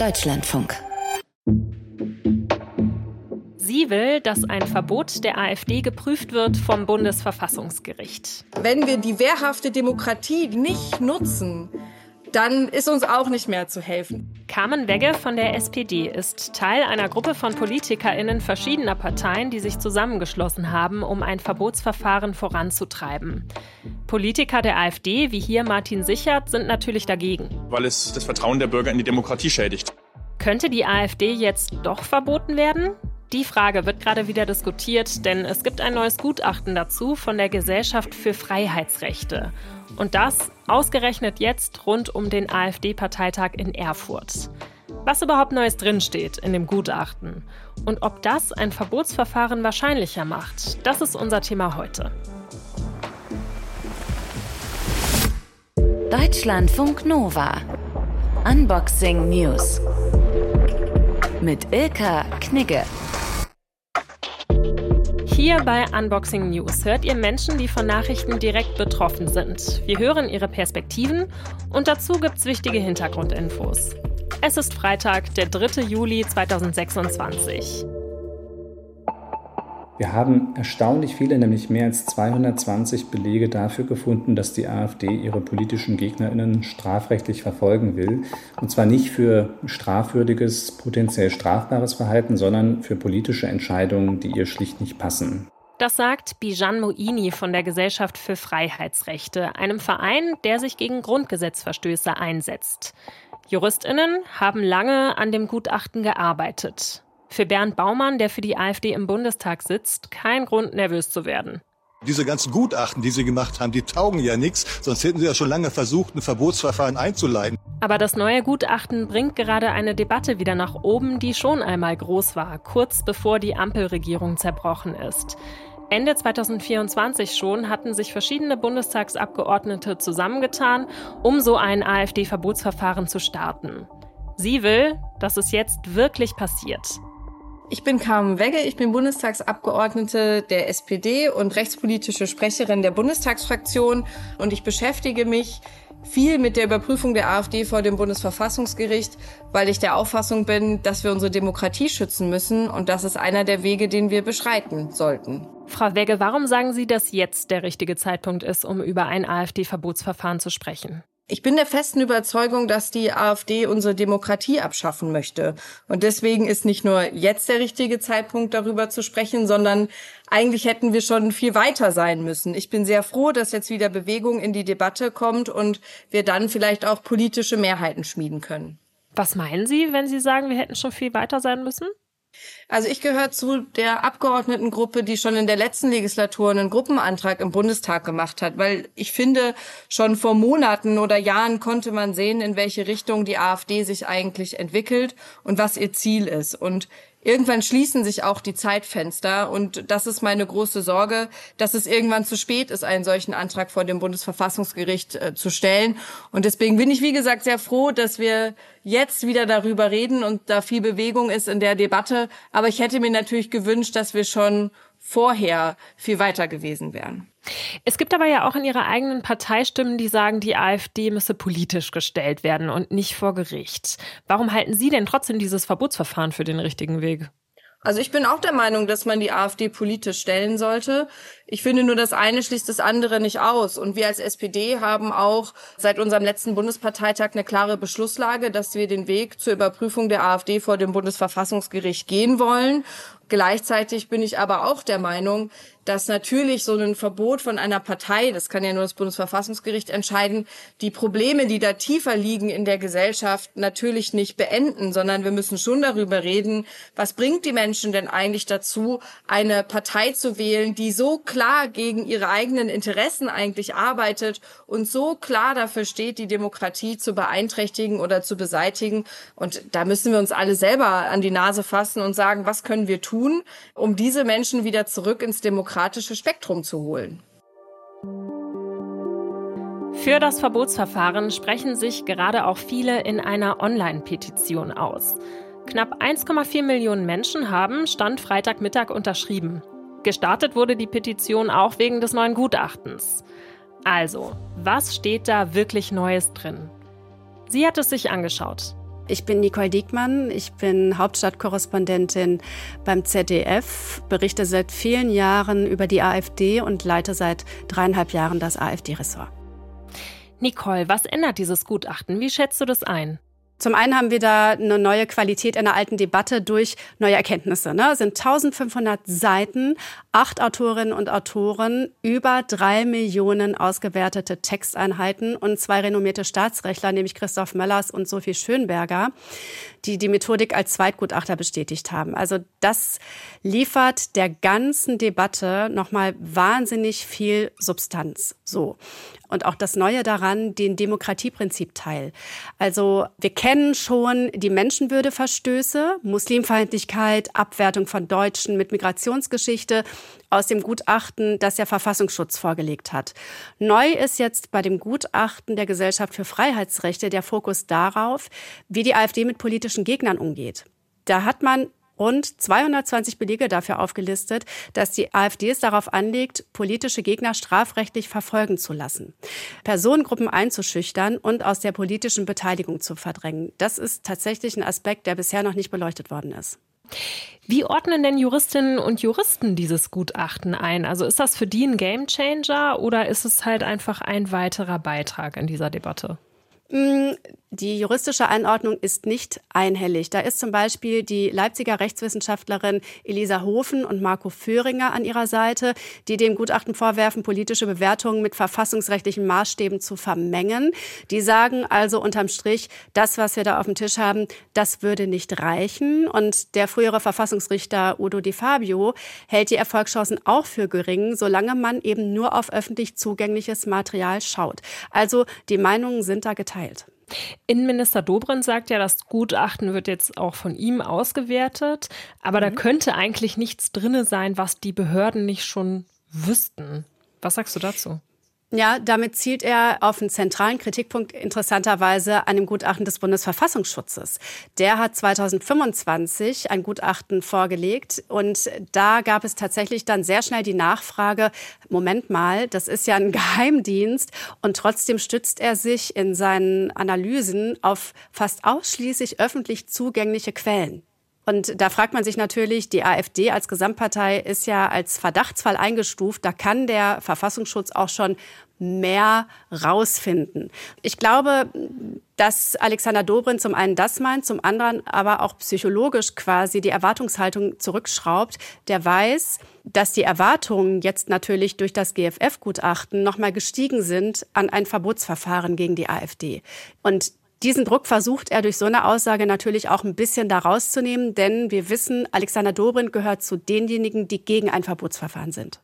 Deutschlandfunk. Sie will, dass ein Verbot der AfD geprüft wird vom Bundesverfassungsgericht. Wenn wir die wehrhafte Demokratie nicht nutzen, dann ist uns auch nicht mehr zu helfen. Carmen Wegge von der SPD ist Teil einer Gruppe von PolitikerInnen verschiedener Parteien, die sich zusammengeschlossen haben, um ein Verbotsverfahren voranzutreiben. Politiker der AfD, wie hier Martin Sichert, sind natürlich dagegen. Weil es das Vertrauen der Bürger in die Demokratie schädigt. Könnte die AfD jetzt doch verboten werden? Die Frage wird gerade wieder diskutiert, denn es gibt ein neues Gutachten dazu von der Gesellschaft für Freiheitsrechte. Und das ausgerechnet jetzt rund um den AfD-Parteitag in Erfurt. Was überhaupt Neues drinsteht in dem Gutachten und ob das ein Verbotsverfahren wahrscheinlicher macht, das ist unser Thema heute. Deutschlandfunk Nova. Unboxing News. Mit Ilka Knigge. Hier bei Unboxing News hört ihr Menschen, die von Nachrichten direkt betroffen sind. Wir hören ihre Perspektiven und dazu gibt's wichtige Hintergrundinfos. Es ist Freitag, der 3. Juli 2026. Wir haben erstaunlich viele, nämlich mehr als 220 Belege dafür gefunden, dass die AfD ihre politischen GegnerInnen strafrechtlich verfolgen will. Und zwar nicht für strafwürdiges, potenziell strafbares Verhalten, sondern für politische Entscheidungen, die ihr schlicht nicht passen. Das sagt Bijan Moini von der Gesellschaft für Freiheitsrechte, einem Verein, der sich gegen Grundgesetzverstöße einsetzt. JuristInnen haben lange an dem Gutachten gearbeitet. Für Bernd Baumann, der für die AfD im Bundestag sitzt, kein Grund, nervös zu werden. Diese ganzen Gutachten, die sie gemacht haben, die taugen ja nichts, sonst hätten sie ja schon lange versucht, ein Verbotsverfahren einzuleiten. Aber das neue Gutachten bringt gerade eine Debatte wieder nach oben, die schon einmal groß war, kurz bevor die Ampelregierung zerbrochen ist. Ende 2024 schon hatten sich verschiedene Bundestagsabgeordnete zusammengetan, um so ein AfD-Verbotsverfahren zu starten. Sie will, dass es jetzt wirklich passiert. Ich bin Carmen Wegge, ich bin Bundestagsabgeordnete der SPD und rechtspolitische Sprecherin der Bundestagsfraktion. Und ich beschäftige mich viel mit der Überprüfung der AfD vor dem Bundesverfassungsgericht, weil ich der Auffassung bin, dass wir unsere Demokratie schützen müssen. Und das ist einer der Wege, den wir beschreiten sollten. Frau Wegge, warum sagen Sie, dass jetzt der richtige Zeitpunkt ist, um über ein AfD-Verbotsverfahren zu sprechen? Ich bin der festen Überzeugung, dass die AfD unsere Demokratie abschaffen möchte. Und deswegen ist nicht nur jetzt der richtige Zeitpunkt, darüber zu sprechen, sondern eigentlich hätten wir schon viel weiter sein müssen. Ich bin sehr froh, dass jetzt wieder Bewegung in die Debatte kommt und wir dann vielleicht auch politische Mehrheiten schmieden können. Was meinen Sie, wenn Sie sagen, wir hätten schon viel weiter sein müssen? Also ich gehöre zu der Abgeordnetengruppe, die schon in der letzten Legislatur einen Gruppenantrag im Bundestag gemacht hat, weil ich finde, schon vor Monaten oder Jahren konnte man sehen, in welche Richtung die AfD sich eigentlich entwickelt und was ihr Ziel ist. Und irgendwann schließen sich auch die Zeitfenster und das ist meine große Sorge, dass es irgendwann zu spät ist, einen solchen Antrag vor dem Bundesverfassungsgericht zu stellen. Und deswegen bin ich, wie gesagt, sehr froh, dass wir jetzt wieder darüber reden und da viel Bewegung ist in der Debatte. Aber ich hätte mir natürlich gewünscht, dass wir schon vorher viel weiter gewesen wären. Es gibt aber ja auch in Ihrer eigenen Partei Stimmen, die sagen, die AfD müsse politisch gestellt werden und nicht vor Gericht. Warum halten Sie denn trotzdem dieses Verbotsverfahren für den richtigen Weg? Also ich bin auch der Meinung, dass man die AfD politisch stellen sollte. Ich finde nur, das eine schließt das andere nicht aus. Und wir als SPD haben auch seit unserem letzten Bundesparteitag eine klare Beschlusslage, dass wir den Weg zur Überprüfung der AfD vor dem Bundesverfassungsgericht gehen wollen. Gleichzeitig bin ich aber auch der Meinung, dass natürlich so ein Verbot von einer Partei, das kann ja nur das Bundesverfassungsgericht entscheiden, die Probleme, die da tiefer liegen in der Gesellschaft, natürlich nicht beenden, sondern wir müssen schon darüber reden, was bringt die Menschen denn eigentlich dazu, eine Partei zu wählen, die so klar gegen ihre eigenen Interessen eigentlich arbeitet und so klar dafür steht, die Demokratie zu beeinträchtigen oder zu beseitigen. Und da müssen wir uns alle selber an die Nase fassen und sagen, was können wir tun, um diese Menschen wieder zurück ins demokratische Spektrum zu holen. Für das Verbotsverfahren sprechen sich gerade auch viele in einer Online-Petition aus. Knapp 1,4 Millionen Menschen haben Stand Freitagmittag unterschrieben. Gestartet wurde die Petition auch wegen des neuen Gutachtens. Also, was steht da wirklich Neues drin? Sie hat es sich angeschaut. Ich bin Nicole Diekmann, ich bin Hauptstadtkorrespondentin beim ZDF, berichte seit vielen Jahren über die AfD und leite seit 3,5 Jahren das AfD-Ressort. Nicole, was ändert dieses Gutachten? Wie schätzt du das ein? Zum einen haben wir da eine neue Qualität in der alten Debatte durch neue Erkenntnisse. Es sind 1500 Seiten, 8 Autorinnen und Autoren, über 3 Millionen ausgewertete Texteinheiten und 2 renommierte Staatsrechtler, nämlich Christoph Möllers und Sophie Schönberger, die die Methodik als Zweitgutachter bestätigt haben. Also das liefert der ganzen Debatte nochmal wahnsinnig viel Substanz. So. Und auch das Neue daran, den Demokratieprinzipteil. Also wir kennen schon die Menschenwürdeverstöße, Muslimfeindlichkeit, Abwertung von Deutschen mit Migrationsgeschichte aus dem Gutachten, das der Verfassungsschutz vorgelegt hat. Neu ist jetzt bei dem Gutachten der Gesellschaft für Freiheitsrechte der Fokus darauf, wie die AfD mit politischen Gegnern umgeht. Da hat man rund 220 Belege dafür aufgelistet, dass die AfD es darauf anlegt, politische Gegner strafrechtlich verfolgen zu lassen, Personengruppen einzuschüchtern und aus der politischen Beteiligung zu verdrängen. Das ist tatsächlich ein Aspekt, der bisher noch nicht beleuchtet worden ist. Wie ordnen denn Juristinnen und Juristen dieses Gutachten ein? Also ist das für die ein Gamechanger oder ist es halt einfach ein weiterer Beitrag in dieser Debatte? Die juristische Einordnung ist nicht einhellig. Da ist zum Beispiel die Leipziger Rechtswissenschaftlerin Elisa Hofen und Marco Föhringer an ihrer Seite, die dem Gutachten vorwerfen, politische Bewertungen mit verfassungsrechtlichen Maßstäben zu vermengen. Die sagen also unterm Strich, das, was wir da auf dem Tisch haben, das würde nicht reichen. Und der frühere Verfassungsrichter Udo Di Fabio hält die Erfolgschancen auch für gering, solange man eben nur auf öffentlich zugängliches Material schaut. Also die Meinungen sind da geteilt. Innenminister Dobrindt sagt ja, das Gutachten wird jetzt auch von ihm ausgewertet, aber da könnte eigentlich nichts drin sein, was die Behörden nicht schon wüssten. Was sagst du dazu? Ja, damit zielt er auf einen zentralen Kritikpunkt interessanterweise an dem Gutachten des Bundesverfassungsschutzes. Der hat 2025 ein Gutachten vorgelegt und da gab es tatsächlich dann sehr schnell die Nachfrage, Moment mal, das ist ja ein Geheimdienst und trotzdem stützt er sich in seinen Analysen auf fast ausschließlich öffentlich zugängliche Quellen. Und da fragt man sich natürlich, die AfD als Gesamtpartei ist ja als Verdachtsfall eingestuft. Da kann der Verfassungsschutz auch schon mehr rausfinden. Ich glaube, dass Alexander Dobrindt zum einen das meint, zum anderen aber auch psychologisch quasi die Erwartungshaltung zurückschraubt. Der weiß, dass die Erwartungen jetzt natürlich durch das GFF-Gutachten nochmal gestiegen sind an ein Verbotsverfahren gegen die AfD. Und diesen Druck versucht er durch so eine Aussage natürlich auch ein bisschen da rauszunehmen, denn wir wissen, Alexander Dobrindt gehört zu denjenigen, die gegen ein Verbotsverfahren sind.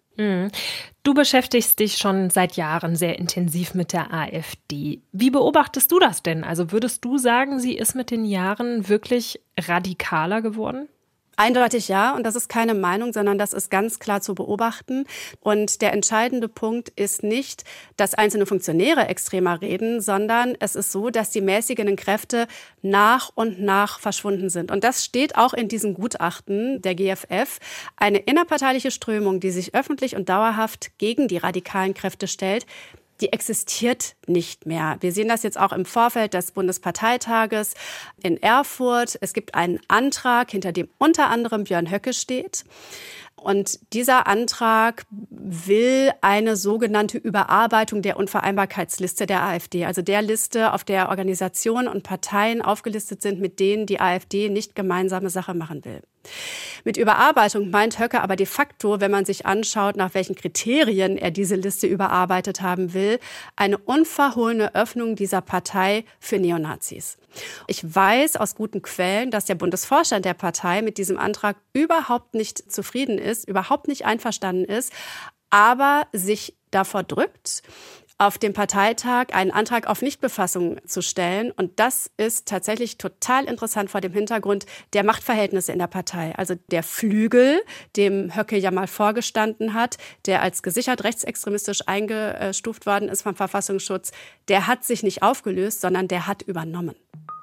Du beschäftigst dich schon seit Jahren sehr intensiv mit der AfD. Wie beobachtest du das denn? Also würdest du sagen, sie ist mit den Jahren wirklich radikaler geworden? Eindeutig ja, und das ist keine Meinung, sondern das ist ganz klar zu beobachten. Und der entscheidende Punkt ist nicht, dass einzelne Funktionäre extremer reden, sondern es ist so, dass die mäßigenden Kräfte nach und nach verschwunden sind. Und das steht auch in diesem Gutachten der GFF. Eine innerparteiliche Strömung, die sich öffentlich und dauerhaft gegen die radikalen Kräfte stellt, die existiert nicht mehr. Wir sehen das jetzt auch im Vorfeld des Bundesparteitages in Erfurt. Es gibt einen Antrag, hinter dem unter anderem Björn Höcke steht. Und dieser Antrag will eine sogenannte Überarbeitung der Unvereinbarkeitsliste der AfD, also der Liste, auf der Organisationen und Parteien aufgelistet sind, mit denen die AfD nicht gemeinsame Sache machen will. Mit Überarbeitung meint Höcke aber de facto, wenn man sich anschaut, nach welchen Kriterien er diese Liste überarbeitet haben will, eine unverhohlene Öffnung dieser Partei für Neonazis. Ich weiß aus guten Quellen, dass der Bundesvorstand der Partei mit diesem Antrag überhaupt nicht zufrieden ist, überhaupt nicht einverstanden ist, aber sich davor drückt, auf dem Parteitag einen Antrag auf Nichtbefassung zu stellen. Und das ist tatsächlich total interessant vor dem Hintergrund der Machtverhältnisse in der Partei. Also der Flügel, dem Höcke ja mal vorgestanden hat, der als gesichert rechtsextremistisch eingestuft worden ist vom Verfassungsschutz, der hat sich nicht aufgelöst, sondern der hat übernommen.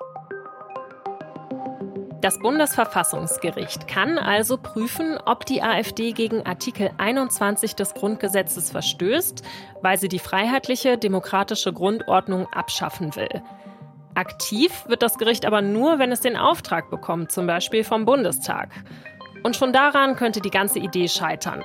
Das Bundesverfassungsgericht kann also prüfen, ob die AfD gegen Artikel 21 des Grundgesetzes verstößt, weil sie die freiheitliche, demokratische Grundordnung abschaffen will. Aktiv wird das Gericht aber nur, wenn es den Auftrag bekommt, zum Beispiel vom Bundestag. Und schon daran könnte die ganze Idee scheitern.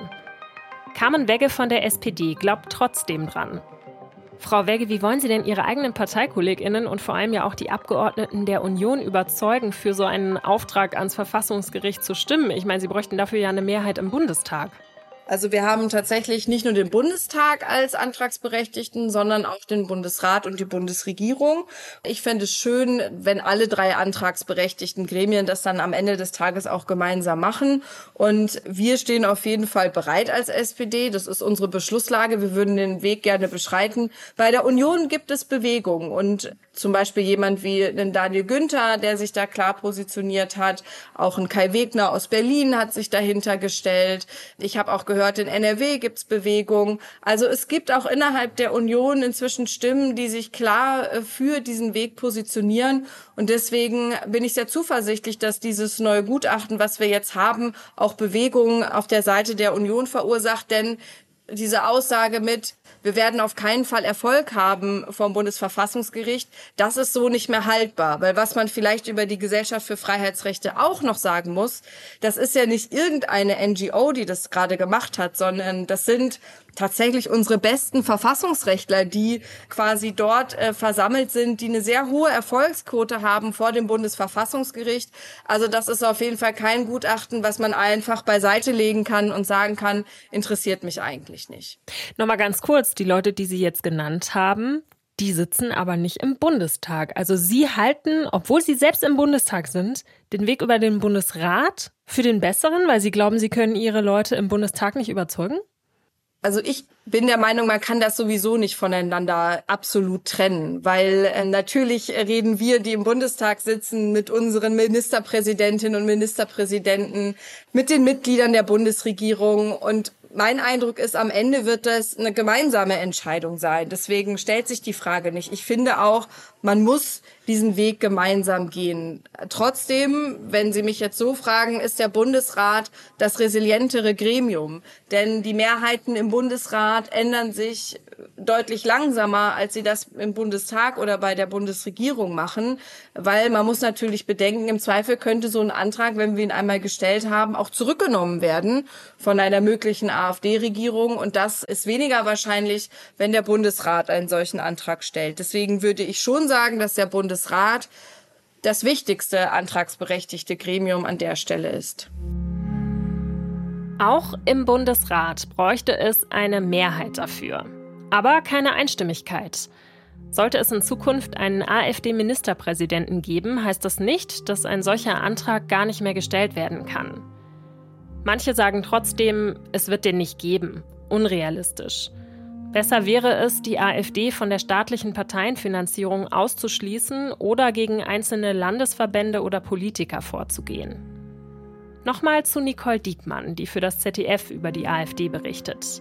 Carmen Wegge von der SPD glaubt trotzdem dran. Frau Wegge, wie wollen Sie denn Ihre eigenen ParteikollegInnen und vor allem ja auch die Abgeordneten der Union überzeugen, für so einen Auftrag ans Verfassungsgericht zu stimmen? Ich meine, Sie bräuchten dafür ja eine Mehrheit im Bundestag. Also wir haben tatsächlich nicht nur den Bundestag als Antragsberechtigten, sondern auch den Bundesrat und die Bundesregierung. Ich fände es schön, wenn alle 3 antragsberechtigten Gremien das dann am Ende des Tages auch gemeinsam machen. Und wir stehen auf jeden Fall bereit als SPD. Das ist unsere Beschlusslage. Wir würden den Weg gerne beschreiten. Bei der Union gibt es Bewegung und zum Beispiel jemand wie ein Daniel Günther, der sich da klar positioniert hat. Auch ein Kai Wegner aus Berlin hat sich dahinter gestellt. Ich habe auch gehört, in NRW gibt's Bewegung. Also es gibt auch innerhalb der Union inzwischen Stimmen, die sich klar für diesen Weg positionieren. Und deswegen bin ich sehr zuversichtlich, dass dieses neue Gutachten, was wir jetzt haben, auch Bewegung auf der Seite der Union verursacht. Denn diese Aussage mit, wir werden auf keinen Fall Erfolg haben vom Bundesverfassungsgericht, das ist so nicht mehr haltbar. Weil was man vielleicht über die Gesellschaft für Freiheitsrechte auch noch sagen muss, das ist ja nicht irgendeine NGO, die das gerade gemacht hat, sondern das sind tatsächlich unsere besten Verfassungsrechtler, die quasi dort versammelt sind, die eine sehr hohe Erfolgsquote haben vor dem Bundesverfassungsgericht. Also das ist auf jeden Fall kein Gutachten, was man einfach beiseite legen kann und sagen kann, interessiert mich eigentlich nicht. Nochmal ganz kurz, die Leute, die Sie jetzt genannt haben, die sitzen aber nicht im Bundestag. Also Sie halten, obwohl Sie selbst im Bundestag sind, den Weg über den Bundesrat für den besseren, weil Sie glauben, Sie können Ihre Leute im Bundestag nicht überzeugen? Also ich bin der Meinung, man kann das sowieso nicht voneinander absolut trennen, weil natürlich reden wir, die im Bundestag sitzen, mit unseren Ministerpräsidentinnen und Ministerpräsidenten, mit den Mitgliedern der Bundesregierung und mein Eindruck ist, am Ende wird das eine gemeinsame Entscheidung sein. Deswegen stellt sich die Frage nicht. Ich finde auch, man muss diesen Weg gemeinsam gehen. Trotzdem, wenn Sie mich jetzt so fragen, ist der Bundesrat das resilientere Gremium. Denn die Mehrheiten im Bundesrat ändern sich deutlich langsamer, als sie das im Bundestag oder bei der Bundesregierung machen. Weil man muss natürlich bedenken, im Zweifel könnte so ein Antrag, wenn wir ihn einmal gestellt haben, auch zurückgenommen werden von einer möglichen AfD-Regierung. Und das ist weniger wahrscheinlich, wenn der Bundesrat einen solchen Antrag stellt. Deswegen würde ich schon sagen, dass der Bundesrat das wichtigste antragsberechtigte Gremium an der Stelle ist. Auch im Bundesrat bräuchte es eine Mehrheit dafür. Aber keine Einstimmigkeit. Sollte es in Zukunft einen AfD-Ministerpräsidenten geben, heißt das nicht, dass ein solcher Antrag gar nicht mehr gestellt werden kann. Manche sagen trotzdem, es wird den nicht geben. Unrealistisch. Besser wäre es, die AfD von der staatlichen Parteienfinanzierung auszuschließen oder gegen einzelne Landesverbände oder Politiker vorzugehen. Nochmal zu Nicole Diekmann, die für das ZDF über die AfD berichtet.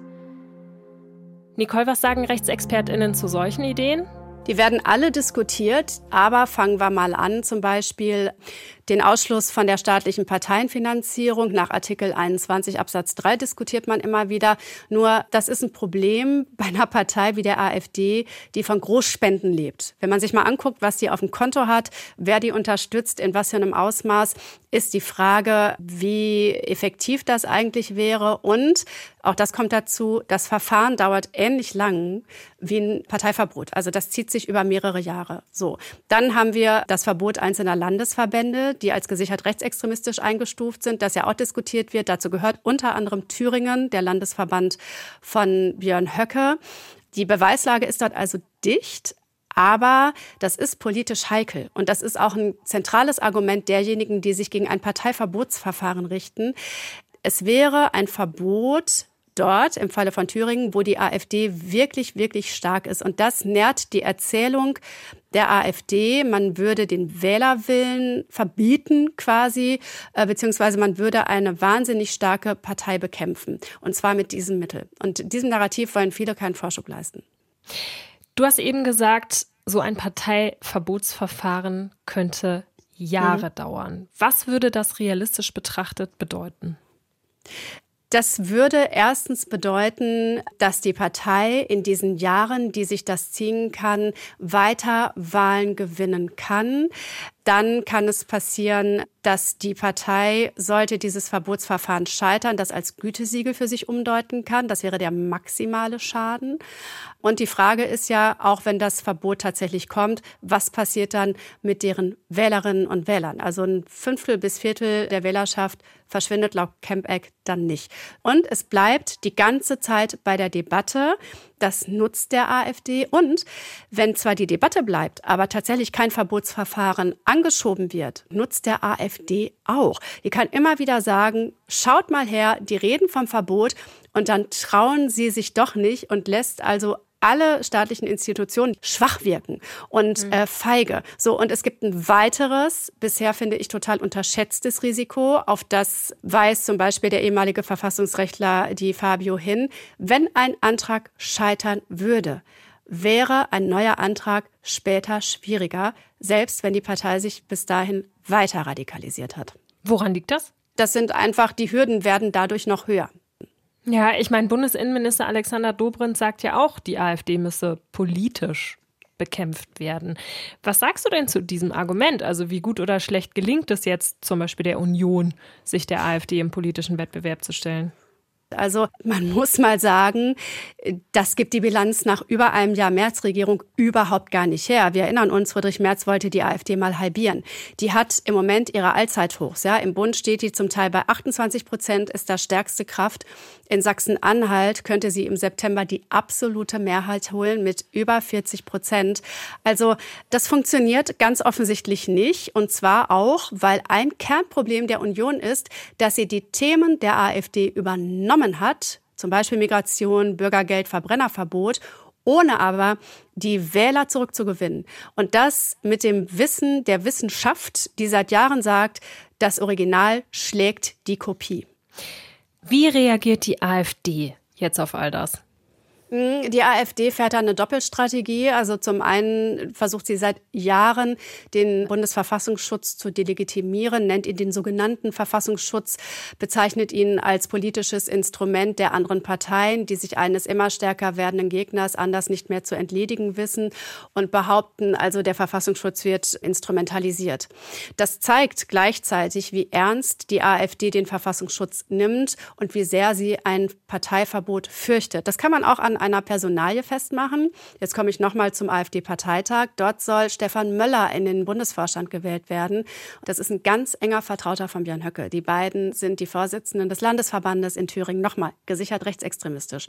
Nicole, was sagen RechtsexpertInnen zu solchen Ideen? Die werden alle diskutiert, aber fangen wir mal an, zum Beispiel den Ausschluss von der staatlichen Parteienfinanzierung nach Artikel 21 Absatz 3 diskutiert man immer wieder. Nur das ist ein Problem bei einer Partei wie der AfD, die von Großspenden lebt. Wenn man sich mal anguckt, was die auf dem Konto hat, wer die unterstützt, in was für einem Ausmaß, ist die Frage, wie effektiv das eigentlich wäre. Und auch das kommt dazu, das Verfahren dauert ähnlich lang wie ein Parteiverbot. Also das zieht sich über mehrere Jahre. So, dann haben wir das Verbot einzelner Landesverbände, die als gesichert rechtsextremistisch eingestuft sind, das ja auch diskutiert wird. Dazu gehört unter anderem Thüringen, der Landesverband von Björn Höcke. Die Beweislage ist dort also dicht. Aber das ist politisch heikel. Und das ist auch ein zentrales Argument derjenigen, die sich gegen ein Parteiverbotsverfahren richten. Es wäre ein Verbot dort, im Falle von Thüringen, wo die AfD wirklich, wirklich stark ist. Und das nährt die Erzählung der AfD. Man würde den Wählerwillen verbieten quasi, beziehungsweise man würde eine wahnsinnig starke Partei bekämpfen. Und zwar mit diesem Mittel. Und diesem Narrativ wollen viele keinen Vorschub leisten. Du hast eben gesagt, so ein Parteiverbotsverfahren könnte Jahre dauern. Was würde das realistisch betrachtet bedeuten? Das würde erstens bedeuten, dass die Partei in diesen Jahren, die sich das ziehen kann, weiter Wahlen gewinnen kann. Dann kann es passieren, dass die Partei, sollte dieses Verbotsverfahren scheitern, das als Gütesiegel für sich umdeuten kann. Das wäre der maximale Schaden. Und die Frage ist ja, auch wenn das Verbot tatsächlich kommt, was passiert dann mit deren Wählerinnen und Wählern? Also 1/5 bis 1/4 der Wählerschaft verschwindet laut Camp-Eck dann nicht. Und es bleibt die ganze Zeit bei der Debatte. Das nutzt der AfD. Und wenn zwar die Debatte bleibt, aber tatsächlich kein Verbotsverfahren angeschoben wird, nutzt der AfD auch. Die kann immer wieder sagen, schaut mal her, die reden vom Verbot und dann trauen sie sich doch nicht und lässt also alle staatlichen Institutionen schwach wirken und feige. So, und es gibt ein weiteres, bisher finde ich total unterschätztes Risiko, auf das weist zum Beispiel der ehemalige Verfassungsrechtler Di Fabio hin. Wenn ein Antrag scheitern würde, wäre ein neuer Antrag später schwieriger, selbst wenn die Partei sich bis dahin weiter radikalisiert hat. Woran liegt das? Das sind einfach, die Hürden werden dadurch noch höher. Ja, ich meine, Bundesinnenminister Alexander Dobrindt sagt ja auch, die AfD müsse politisch bekämpft werden. Was sagst du denn zu diesem Argument? Also wie gut oder schlecht gelingt es jetzt zum Beispiel der Union, sich der AfD im politischen Wettbewerb zu stellen? Also man muss mal sagen, das gibt die Bilanz nach über einem Jahr Merz-Regierung überhaupt gar nicht her. Wir erinnern uns, Friedrich Merz wollte die AfD mal halbieren. Die hat im Moment ihre Allzeithochs. Ja. Im Bund steht die zum Teil bei 28%, ist das stärkste Kraft. In Sachsen-Anhalt könnte sie im September die absolute Mehrheit holen mit über 40%. Also das funktioniert ganz offensichtlich nicht. Und zwar auch, weil ein Kernproblem der Union ist, dass sie die Themen der AfD übernommen hat, zum Beispiel Migration, Bürgergeld, Verbrennerverbot, ohne aber die Wähler zurückzugewinnen. Und das mit dem Wissen der Wissenschaft, die seit Jahren sagt, das Original schlägt die Kopie. Wie reagiert die AfD jetzt auf all das? Die AfD fährt da eine Doppelstrategie. Also zum einen versucht sie seit Jahren, den Bundesverfassungsschutz zu delegitimieren, nennt ihn den sogenannten Verfassungsschutz, bezeichnet ihn als politisches Instrument der anderen Parteien, die sich eines immer stärker werdenden Gegners anders nicht mehr zu entledigen wissen und behaupten, also der Verfassungsschutz wird instrumentalisiert. Das zeigt gleichzeitig, wie ernst die AfD den Verfassungsschutz nimmt und wie sehr sie ein Parteiverbot fürchtet. Das kann man auch an einer Personalie festmachen. Jetzt komme ich nochmal zum AfD-Parteitag. Dort soll Stefan Möller in den Bundesvorstand gewählt werden. Das ist ein ganz enger Vertrauter von Björn Höcke. Die beiden sind die Vorsitzenden des Landesverbandes in Thüringen, nochmal gesichert rechtsextremistisch.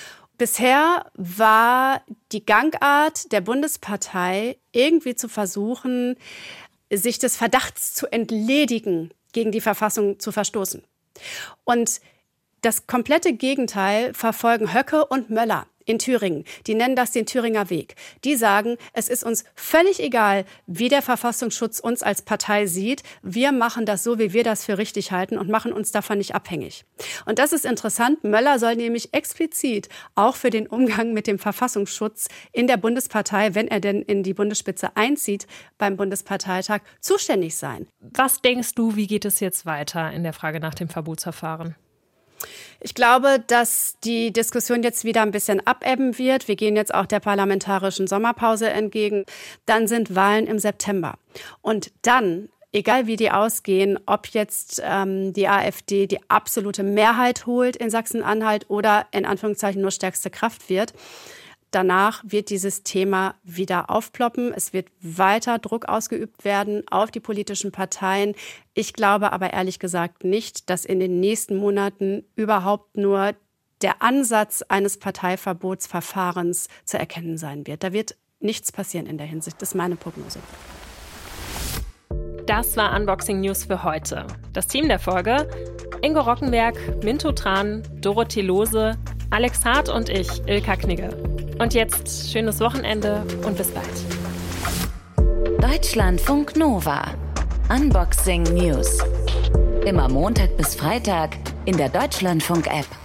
Bisher war die Gangart der Bundespartei irgendwie zu versuchen, sich des Verdachts zu entledigen, gegen die Verfassung zu verstoßen. Und das komplette Gegenteil verfolgen Höcke und Möller in Thüringen. Die nennen das den Thüringer Weg. Die sagen, es ist uns völlig egal, wie der Verfassungsschutz uns als Partei sieht. Wir machen das so, wie wir das für richtig halten und machen uns davon nicht abhängig. Und das ist interessant. Möller soll nämlich explizit auch für den Umgang mit dem Verfassungsschutz in der Bundespartei, wenn er denn in die Bundesspitze einzieht, beim Bundesparteitag zuständig sein. Was denkst du, wie geht es jetzt weiter in der Frage nach dem Verbotsverfahren? Ich glaube, dass die Diskussion jetzt wieder ein bisschen abebben wird. Wir gehen jetzt auch der parlamentarischen Sommerpause entgegen. Dann sind Wahlen im September. Und dann, egal wie die ausgehen, ob jetzt die AfD die absolute Mehrheit holt in Sachsen-Anhalt oder in Anführungszeichen nur stärkste Kraft wird, danach wird dieses Thema wieder aufploppen. Es wird weiter Druck ausgeübt werden auf die politischen Parteien. Ich glaube aber ehrlich gesagt nicht, dass in den nächsten Monaten überhaupt nur der Ansatz eines Parteiverbotsverfahrens zu erkennen sein wird. Da wird nichts passieren in der Hinsicht. Das ist meine Prognose. Das war Unboxing News für heute. Das Team der Folge: Ingo Rockenberg, Minto Tran, Dorothee Lohse, Alex Hart und ich, Ilka Knigge. Und jetzt schönes Wochenende und bis bald. Deutschlandfunk Nova. Unboxing News. Immer Montag bis Freitag in der Deutschlandfunk-App.